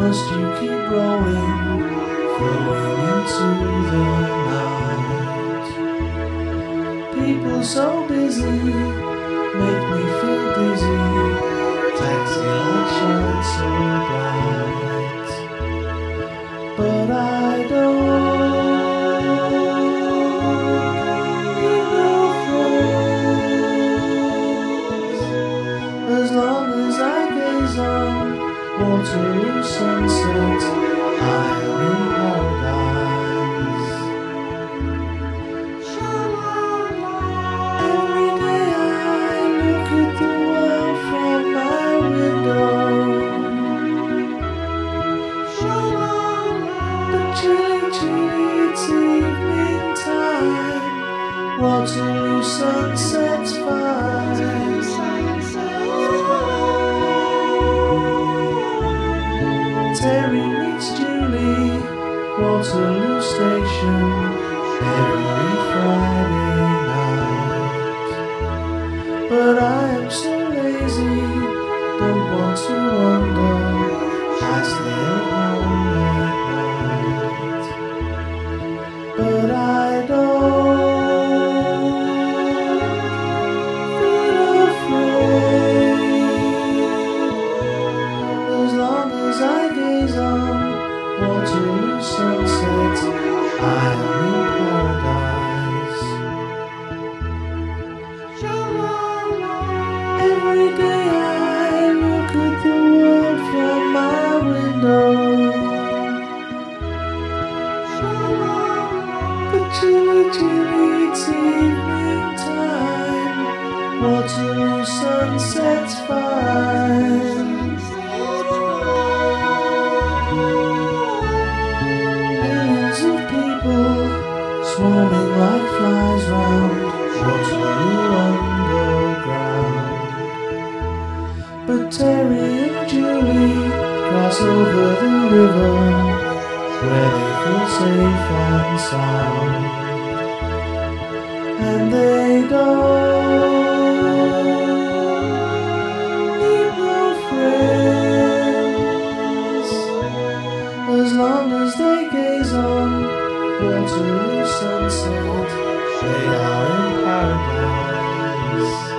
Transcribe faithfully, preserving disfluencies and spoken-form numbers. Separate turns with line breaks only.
must you keep rolling, flowing into the night? People so busy make me feel dizzy. Taxi lights shine so bright, but I don't need no friends. As long as I gaze on Waterloo sunset, I am in paradise. Every day I look at the world from my window. The chilly, chilly, it's evening time. Waterloo sunset's fine. Terry meets Julie, Waterloo Station, every Friday night. But I am so lazy, don't want to wander, I stay at home at night. But I don't feel afraid, as long as I gaze on Waterloo sunset, I am in paradise. Every day I look at the world from my window. The chilly, chilly, it's evening time. Waterloo sunset's fine. Millions of people swarming like flies round Waterloo underground. But Terry and Julie cross over the river, where they feel safe and sound. And they don't need no friends, as long as they gaze on Waterloo sunset, they are in paradise.